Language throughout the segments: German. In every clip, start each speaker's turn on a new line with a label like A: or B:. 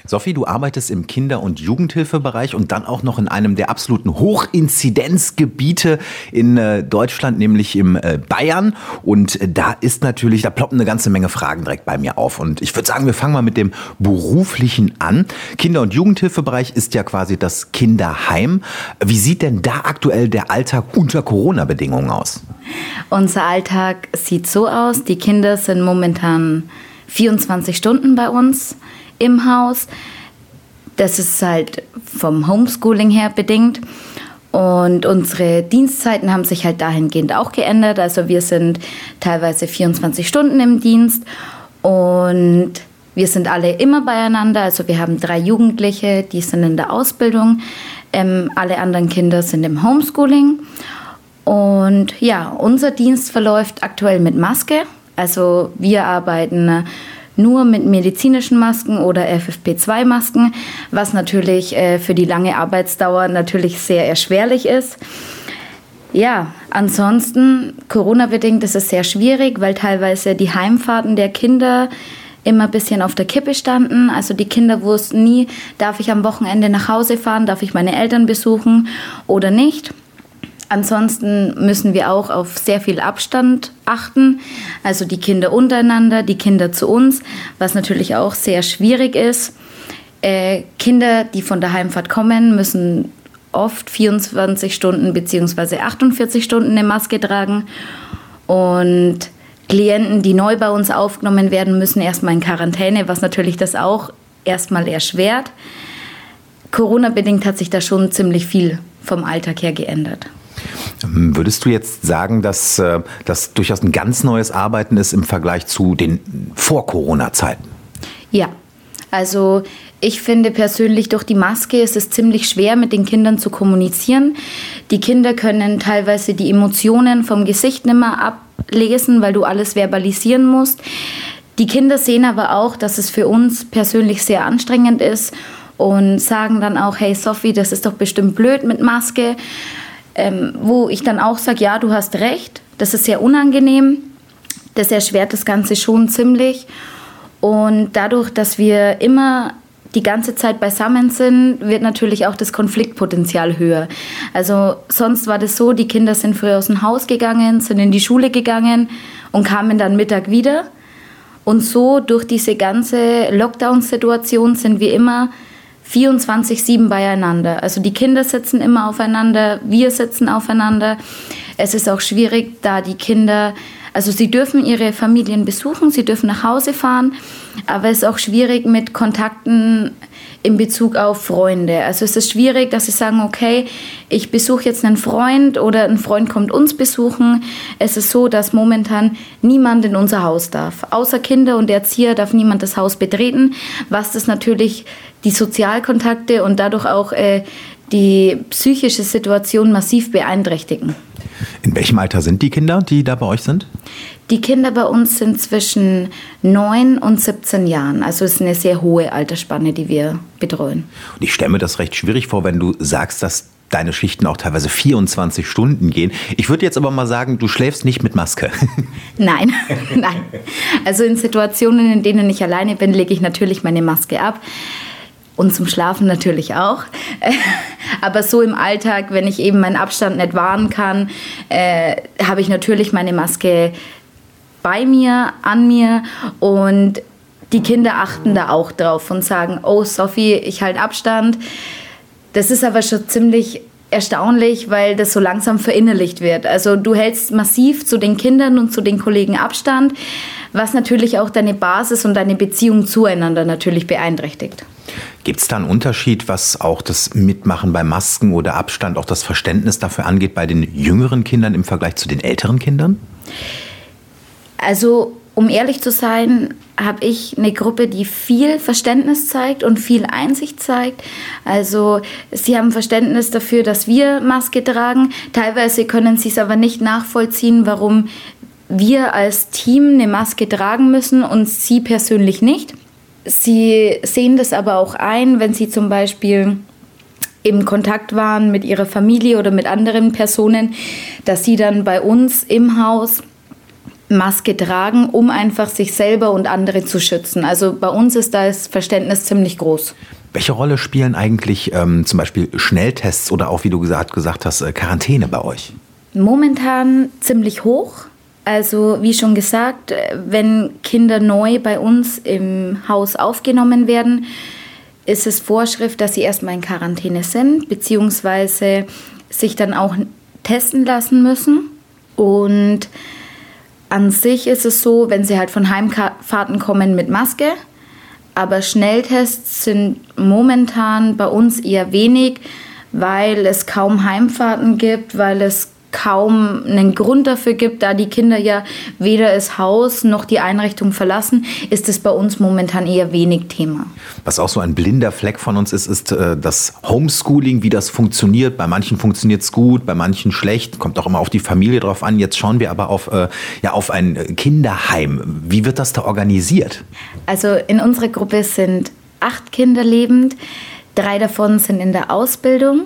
A: Sophie, du arbeitest im Kinder- und Jugendhilfebereich und dann auch noch in einem der absoluten Hochinzidenzgebiete in Deutschland, nämlich im Bayern. Und da ploppen eine ganze Menge Fragen direkt bei mir auf. Und ich würde sagen, wir fangen mal mit dem Beruflichen an. Kinder- und Jugendhilfebereich ist ja quasi das Kinderheim. Wie sieht denn da aktuell der Alltag unter Corona-Bedingungen aus?
B: Unser Alltag sieht so aus, die Kinder sind momentan 24 Stunden bei uns im Haus. Das ist halt vom Homeschooling her bedingt. Und unsere Dienstzeiten haben sich halt dahingehend auch geändert. Also wir sind teilweise 24 Stunden im Dienst und wir sind alle immer beieinander. Also wir haben 3 Jugendliche, die sind in der Ausbildung. Alle anderen Kinder sind im Homeschooling. Und ja, unser Dienst verläuft aktuell mit Maske. Also wir arbeiten nur mit medizinischen Masken oder FFP2-Masken, was natürlich für die lange Arbeitsdauer natürlich sehr erschwerlich ist. Ja, ansonsten Corona-bedingt ist es sehr schwierig, weil teilweise die Heimfahrten der Kinder immer ein bisschen auf der Kippe standen. Also die Kinder wussten nie, darf ich am Wochenende nach Hause fahren, darf ich meine Eltern besuchen oder nicht. Ansonsten müssen wir auch auf sehr viel Abstand achten, also die Kinder untereinander, die Kinder zu uns, was natürlich auch sehr schwierig ist. Kinder, die von der Heimfahrt kommen, müssen oft 24 Stunden bzw. 48 Stunden eine Maske tragen und Klienten, die neu bei uns aufgenommen werden, müssen erstmal in Quarantäne, was natürlich das auch erstmal erschwert. Corona-bedingt hat sich da schon ziemlich viel vom Alltag her geändert.
A: Würdest du jetzt sagen, dass das durchaus ein ganz neues Arbeiten ist im Vergleich zu den Vor-Corona-Zeiten?
B: Ja, also ich finde persönlich, durch die Maske ist es ziemlich schwer, mit den Kindern zu kommunizieren. Die Kinder können teilweise die Emotionen vom Gesicht nicht mehr ablesen, weil du alles verbalisieren musst. Die Kinder sehen aber auch, dass es für uns persönlich sehr anstrengend ist und sagen dann auch, hey Sophie, das ist doch bestimmt blöd mit Maske. Wo ich dann auch sage, ja, du hast recht, das ist sehr unangenehm, das erschwert das Ganze schon ziemlich. Und dadurch, dass wir immer die ganze Zeit beisammen sind, wird natürlich auch das Konfliktpotenzial höher. Also sonst war das so, die Kinder sind früher aus dem Haus gegangen, sind in die Schule gegangen und kamen dann Mittag wieder. Und so durch diese ganze Lockdown-Situation sind wir immer 24/7 beieinander. Also die Kinder sitzen immer aufeinander, wir sitzen aufeinander. Es ist auch schwierig, da die Kinder, also sie dürfen ihre Familien besuchen, sie dürfen nach Hause fahren, aber es ist auch schwierig mit Kontakten in Bezug auf Freunde. Also es ist schwierig, dass sie sagen, okay, ich besuche jetzt einen Freund oder ein Freund kommt uns besuchen. Es ist so, dass momentan niemand in unser Haus darf. Außer Kinder und Erzieher darf niemand das Haus betreten, was das natürlich die Sozialkontakte und dadurch auch die psychische Situation massiv beeinträchtigen.
A: In welchem Alter sind die Kinder, die da bei euch sind?
B: Die Kinder bei uns sind zwischen 9 und 17 Jahren. Also es ist eine sehr hohe Altersspanne, die wir betreuen. Und
A: ich stelle mir das recht schwierig vor, wenn du sagst, dass deine Schichten auch teilweise 24 Stunden gehen. Ich würde jetzt aber mal sagen, du schläfst nicht mit Maske.
B: Nein, nein. Also in Situationen, in denen ich alleine bin, lege ich natürlich meine Maske ab. Und zum Schlafen natürlich auch. Aber so im Alltag, wenn ich eben meinen Abstand nicht wahren kann, habe ich natürlich meine Maske bei mir, an mir. Und die Kinder achten da auch drauf und sagen, oh Sophie, ich halte Abstand. Das ist aber schon ziemlich erstaunlich, weil das so langsam verinnerlicht wird. Also du hältst massiv zu den Kindern und zu den Kollegen Abstand, was natürlich auch deine Basis und deine Beziehung zueinander natürlich beeinträchtigt.
A: Gibt es da einen Unterschied, was auch das Mitmachen bei Masken oder Abstand, auch das Verständnis dafür angeht bei den jüngeren Kindern im Vergleich zu den älteren Kindern?
B: Also, um ehrlich zu sein, habe ich eine Gruppe, die viel Verständnis zeigt und viel Einsicht zeigt. Also, sie haben Verständnis dafür, dass wir Maske tragen. Teilweise können sie es aber nicht nachvollziehen, warum wir als Team eine Maske tragen müssen und sie persönlich nicht. Sie sehen das aber auch ein, wenn sie zum Beispiel im Kontakt waren mit ihrer Familie oder mit anderen Personen, dass sie dann bei uns im Haus Maske tragen, um einfach sich selber und andere zu schützen. Also bei uns ist das Verständnis ziemlich groß.
A: Welche Rolle spielen eigentlich zum Beispiel Schnelltests oder auch, wie du gesagt hast, Quarantäne bei euch?
B: Momentan ziemlich hoch. Also wie schon gesagt, wenn Kinder neu bei uns im Haus aufgenommen werden, ist es Vorschrift, dass sie erstmal in Quarantäne sind, beziehungsweise sich dann auch testen lassen müssen. Und an sich ist es so, wenn sie halt von Heimfahrten kommen mit Maske, aber Schnelltests sind momentan bei uns eher wenig, weil es kaum Heimfahrten gibt, weil es kaum einen Grund dafür gibt, da die Kinder ja weder das Haus noch die Einrichtung verlassen, ist es bei uns momentan eher wenig Thema.
A: Was auch so ein blinder Fleck von uns ist das Homeschooling, wie das funktioniert. Bei manchen funktioniert es gut, bei manchen schlecht. Kommt auch immer auf die Familie drauf an. Jetzt schauen wir aber auf ein Kinderheim. Wie wird das da organisiert?
B: Also in unserer Gruppe sind 8 Kinder lebend. 3 davon sind in der Ausbildung.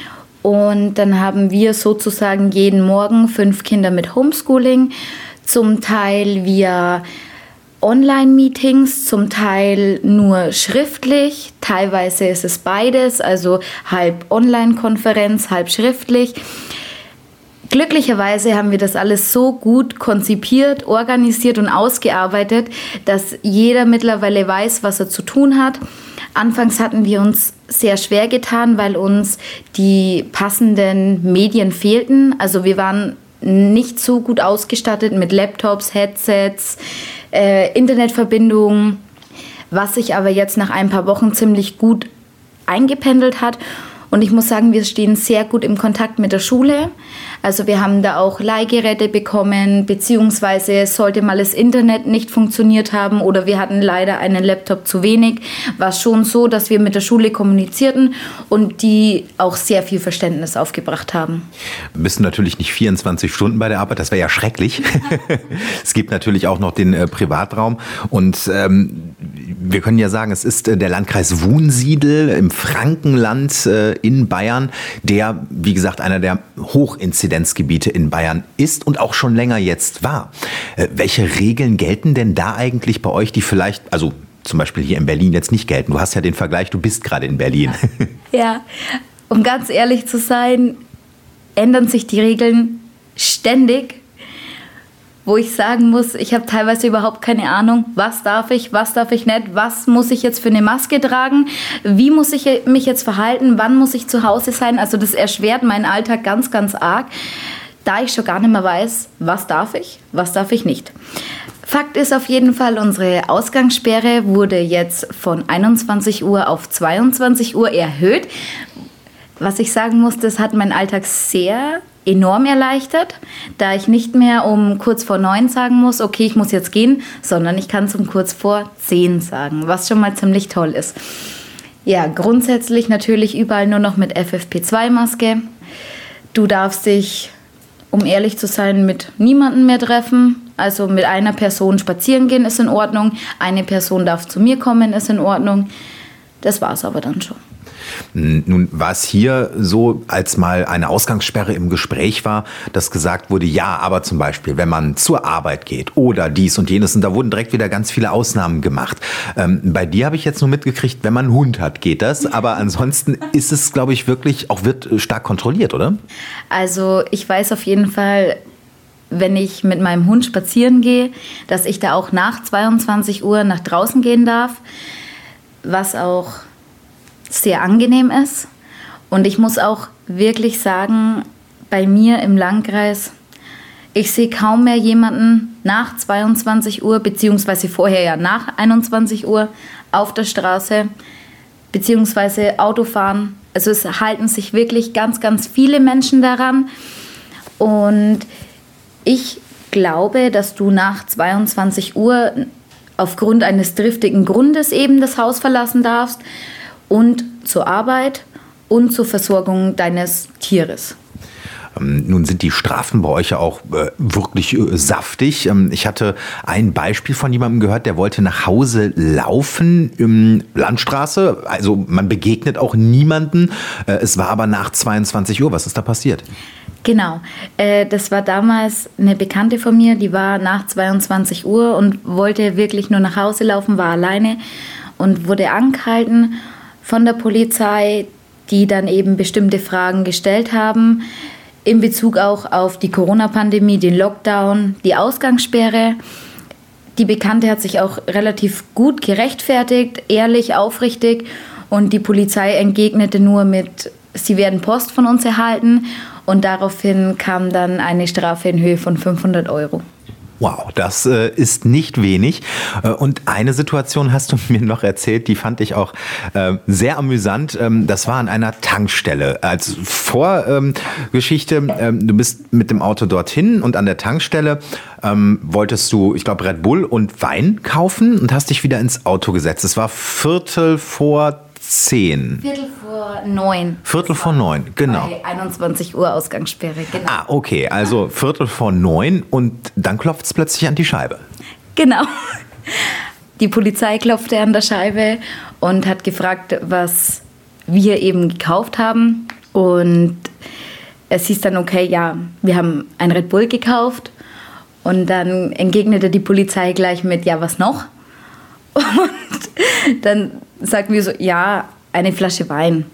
B: Und dann haben wir sozusagen jeden Morgen 5 Kinder mit Homeschooling, zum Teil via Online-Meetings, zum Teil nur schriftlich, teilweise ist es beides, also halb Online-Konferenz, halb schriftlich. Glücklicherweise haben wir das alles so gut konzipiert, organisiert und ausgearbeitet, dass jeder mittlerweile weiß, was er zu tun hat. Anfangs hatten wir uns sehr schwer getan, weil uns die passenden Medien fehlten. Also wir waren nicht so gut ausgestattet mit Laptops, Headsets, Internetverbindungen, was sich aber jetzt nach ein paar Wochen ziemlich gut eingependelt hat. Und ich muss sagen, wir stehen sehr gut im Kontakt mit der Schule. Also wir haben da auch Leihgeräte bekommen, beziehungsweise sollte mal das Internet nicht funktioniert haben oder wir hatten leider einen Laptop zu wenig, war es schon so, dass wir mit der Schule kommunizierten und die auch sehr viel Verständnis aufgebracht haben.
A: Wir bist natürlich nicht 24 Stunden bei der Arbeit, das wäre ja schrecklich. Es gibt natürlich auch noch den Privatraum und wir können ja sagen, es ist der Landkreis Wunsiedel im Frankenland in Bayern, der, wie gesagt, einer der Hochinzidenzgebiete in Bayern ist und auch schon länger jetzt war. Welche Regeln gelten denn da eigentlich bei euch, die vielleicht, also zum Beispiel hier in Berlin jetzt nicht gelten? Du hast ja den Vergleich, du bist gerade in Berlin.
B: Ja, um ganz ehrlich zu sein, ändern sich die Regeln ständig. Wo ich sagen muss, ich habe teilweise überhaupt keine Ahnung, was darf ich nicht, was muss ich jetzt für eine Maske tragen, wie muss ich mich jetzt verhalten, wann muss ich zu Hause sein. Also das erschwert meinen Alltag ganz, ganz arg, da ich schon gar nicht mehr weiß, was darf ich nicht. Fakt ist auf jeden Fall, unsere Ausgangssperre wurde jetzt von 21 Uhr auf 22 Uhr erhöht. Was ich sagen muss, das hat meinen Alltag sehr enorm erleichtert, da ich nicht mehr um kurz vor 9 sagen muss, okay, ich muss jetzt gehen, sondern ich kann es um kurz vor 10 sagen, was schon mal ziemlich toll ist. Ja, grundsätzlich natürlich überall nur noch mit FFP2-Maske. Du darfst dich, um ehrlich zu sein, mit niemandem mehr treffen. Also mit einer Person spazieren gehen ist in Ordnung, eine Person darf zu mir kommen, ist in Ordnung. Das war's aber dann schon.
A: Nun war es hier so, als mal eine Ausgangssperre im Gespräch war, dass gesagt wurde, ja, aber zum Beispiel, wenn man zur Arbeit geht oder dies und jenes, und da wurden direkt wieder ganz viele Ausnahmen gemacht. Bei dir habe ich jetzt nur mitgekriegt, wenn man einen Hund hat, geht das, aber ansonsten ist es, glaube ich, wirklich auch wird stark kontrolliert, oder?
B: Also ich weiß auf jeden Fall, wenn ich mit meinem Hund spazieren gehe, dass ich da auch nach 22 Uhr nach draußen gehen darf, was auch sehr angenehm ist. Und ich muss auch wirklich sagen, bei mir im Landkreis, ich sehe kaum mehr jemanden nach 22 Uhr, beziehungsweise vorher ja nach 21 Uhr auf der Straße, beziehungsweise Autofahren. Also es halten sich wirklich ganz, ganz viele Menschen daran. Und ich glaube, dass du nach 22 Uhr aufgrund eines triftigen Grundes eben das Haus verlassen darfst und zur Arbeit und zur Versorgung deines Tieres.
A: Nun sind die Strafen bei euch ja auch wirklich saftig. Ich hatte ein Beispiel von jemandem gehört, der wollte nach Hause laufen, Landstraße. Also man begegnet auch niemanden. Es war aber nach 22 Uhr. Was ist da passiert?
B: Genau. Das war damals eine Bekannte von mir, die war nach 22 Uhr und wollte wirklich nur nach Hause laufen, war alleine und wurde angehalten von der Polizei, die dann eben bestimmte Fragen gestellt haben, in Bezug auch auf die Corona-Pandemie, den Lockdown, die Ausgangssperre. Die Bekannte hat sich auch relativ gut gerechtfertigt, ehrlich, aufrichtig, und die Polizei entgegnete nur mit, sie werden Post von uns erhalten, und daraufhin kam dann eine Strafe in Höhe von 500 €.
A: Wow, das ist nicht wenig. Und eine Situation hast du mir noch erzählt, die fand ich auch sehr amüsant. Das war an einer Tankstelle. Als Vorgeschichte, du bist mit dem Auto dorthin und an der Tankstelle wolltest du, ich glaube, Red Bull und Wein kaufen und hast dich wieder ins Auto gesetzt. Es war 8:45.
B: 8:45.
A: 8:45, genau.
B: Bei 21 Uhr Ausgangssperre, genau.
A: Ah, okay, also 8:45 und dann klopft es plötzlich an die Scheibe.
B: Genau. Die Polizei klopfte an der Scheibe und hat gefragt, was wir eben gekauft haben. Und es hieß dann, okay, ja, wir haben ein Red Bull gekauft. Und dann entgegnete die Polizei gleich mit, ja, was noch? Und dann sagten wir so, ja, eine Flasche Wein.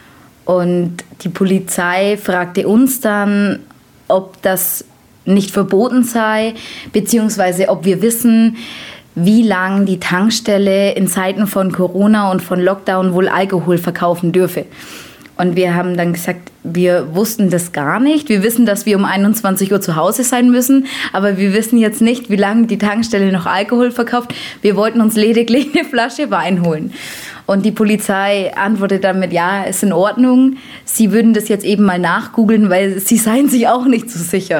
B: Und die Polizei fragte uns dann, ob das nicht verboten sei, beziehungsweise ob wir wissen, wie lange die Tankstelle in Zeiten von Corona und von Lockdown wohl Alkohol verkaufen dürfe. Und wir haben dann gesagt, wir wussten das gar nicht. Wir wissen, dass wir um 21 Uhr zu Hause sein müssen, aber wir wissen jetzt nicht, wie lange die Tankstelle noch Alkohol verkauft. Wir wollten uns lediglich eine Flasche Wein holen. Und die Polizei antwortet dann mit, ja, ist in Ordnung. Sie würden das jetzt eben mal nachgoogeln, weil sie seien sich auch nicht so sicher.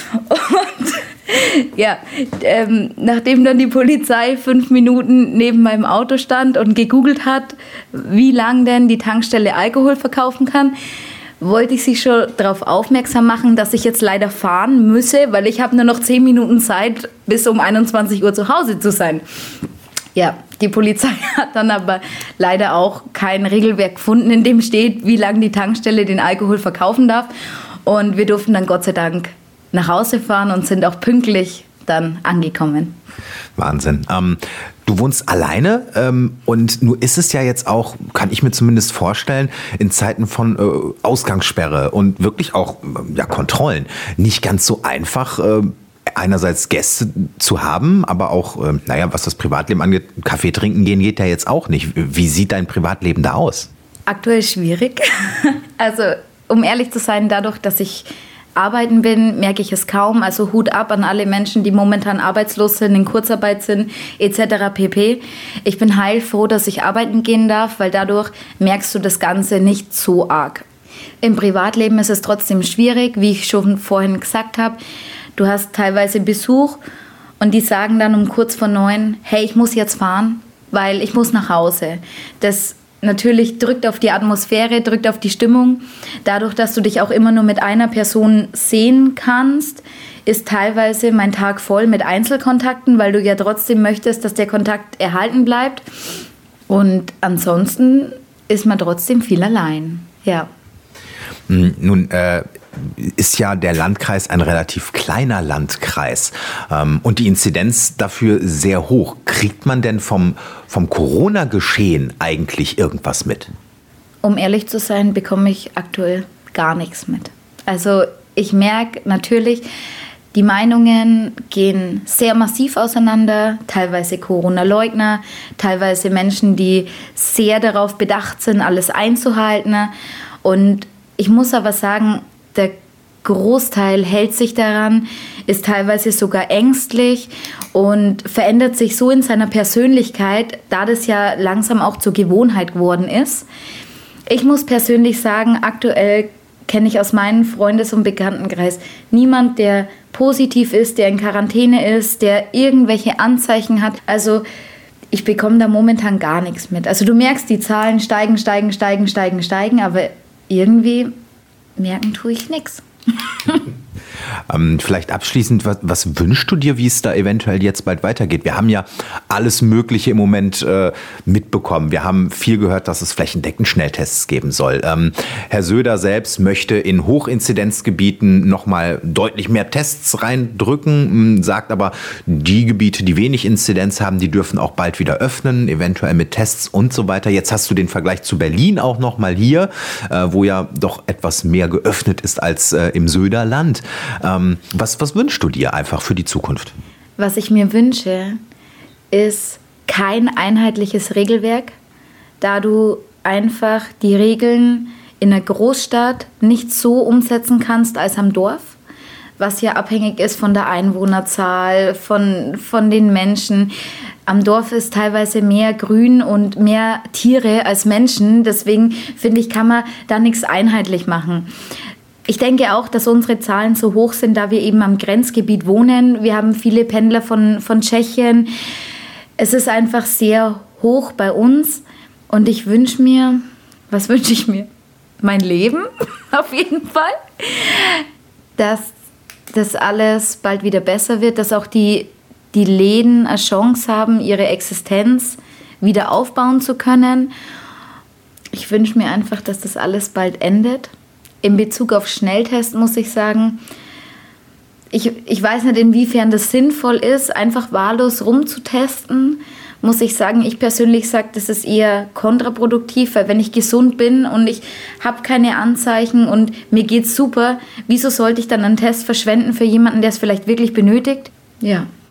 B: Und ja, nachdem dann die Polizei 5 Minuten neben meinem Auto stand und gegoogelt hat, wie lange denn die Tankstelle Alkohol verkaufen kann, wollte ich sie schon darauf aufmerksam machen, dass ich jetzt leider fahren müsse, weil ich habe nur noch 10 Minuten Zeit, bis um 21 Uhr zu Hause zu sein. Ja, die Polizei hat dann aber leider auch kein Regelwerk gefunden, in dem steht, wie lange die Tankstelle den Alkohol verkaufen darf. Und wir durften dann Gott sei Dank nach Hause fahren und sind auch pünktlich dann angekommen.
A: Wahnsinn. Du wohnst alleine und nur ist es ja jetzt auch, kann ich mir zumindest vorstellen, in Zeiten von Ausgangssperre und wirklich auch Kontrollen nicht ganz so einfach, einerseits Gäste zu haben, aber auch, was das Privatleben angeht, Kaffee trinken gehen geht ja jetzt auch nicht. Wie sieht dein Privatleben da aus?
B: Aktuell schwierig. Also, um ehrlich zu sein, dadurch, dass ich arbeiten bin, merke ich es kaum. Also Hut ab an alle Menschen, die momentan arbeitslos sind, in Kurzarbeit sind, etc. pp. Ich bin heilfroh, dass ich arbeiten gehen darf, weil dadurch merkst du das Ganze nicht so arg. Im Privatleben ist es trotzdem schwierig, wie ich schon vorhin gesagt habe. Du hast teilweise Besuch und die sagen dann um kurz vor 9, hey, ich muss jetzt fahren, weil ich muss nach Hause. Das natürlich drückt auf die Atmosphäre, drückt auf die Stimmung. Dadurch, dass du dich auch immer nur mit einer Person sehen kannst, ist teilweise mein Tag voll mit Einzelkontakten, weil du ja trotzdem möchtest, dass der Kontakt erhalten bleibt. Und ansonsten ist man trotzdem viel allein. Ja.
A: Nun ist ja der Landkreis ein relativ kleiner Landkreis und die Inzidenz dafür sehr hoch. Kriegt man denn vom Corona-Geschehen eigentlich irgendwas mit?
B: Um ehrlich zu sein, bekomme ich aktuell gar nichts mit. Also ich merke natürlich, die Meinungen gehen sehr massiv auseinander, teilweise Corona-Leugner, teilweise Menschen, die sehr darauf bedacht sind, alles einzuhalten. Und ich muss aber sagen, der Großteil hält sich daran, ist teilweise sogar ängstlich und verändert sich so in seiner Persönlichkeit, da das ja langsam auch zur Gewohnheit geworden ist. Ich muss persönlich sagen, aktuell kenne ich aus meinem Freundes- und Bekanntenkreis niemand, der positiv ist, der in Quarantäne ist, der irgendwelche Anzeichen hat. Also ich bekomme da momentan gar nichts mit. Also du merkst, die Zahlen steigen, aber irgendwie merken tue ich nichts.
A: Vielleicht abschließend, was wünschst du dir, wie es da eventuell jetzt bald weitergeht? Wir haben ja alles Mögliche im Moment mitbekommen. Wir haben viel gehört, dass es flächendeckend Schnelltests geben soll. Herr Söder selbst möchte in Hochinzidenzgebieten nochmal deutlich mehr Tests reindrücken, sagt aber, die Gebiete, die wenig Inzidenz haben, die dürfen auch bald wieder öffnen, eventuell mit Tests und so weiter. Jetzt hast du den Vergleich zu Berlin auch nochmal hier, wo ja doch etwas mehr geöffnet ist als im Söderland. Was wünschst du dir einfach für die Zukunft?
B: Was ich mir wünsche, ist kein einheitliches Regelwerk, da du einfach die Regeln in einer Großstadt nicht so umsetzen kannst als am Dorf, was ja abhängig ist von der Einwohnerzahl, von den Menschen. Am Dorf ist teilweise mehr Grün und mehr Tiere als Menschen, deswegen finde ich, kann man da nichts einheitlich machen. Ich denke auch, dass unsere Zahlen so hoch sind, da wir eben am Grenzgebiet wohnen. Wir haben viele Pendler von Tschechien. Es ist einfach sehr hoch bei uns. Und ich wünsche mir, was wünsche ich mir? Mein Leben, auf jeden Fall. Dass das alles bald wieder besser wird, dass auch die Läden eine Chance haben, ihre Existenz wieder aufbauen zu können. Ich wünsche mir einfach, dass das alles bald endet. In Bezug auf Schnelltest muss ich sagen, ich weiß nicht, inwiefern das sinnvoll ist, einfach wahllos rumzutesten. Muss ich sagen, ich persönlich sage, das ist eher kontraproduktiv, weil wenn ich gesund bin und ich habe keine Anzeichen und mir geht's super, wieso sollte ich dann einen Test verschwenden für jemanden, der es vielleicht wirklich benötigt? Ja.